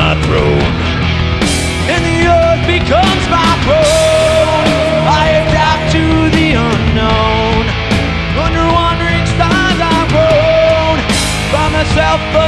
my throne, and the earth becomes my throne. I adapt to the unknown. Under wandering stars I've grown by myself.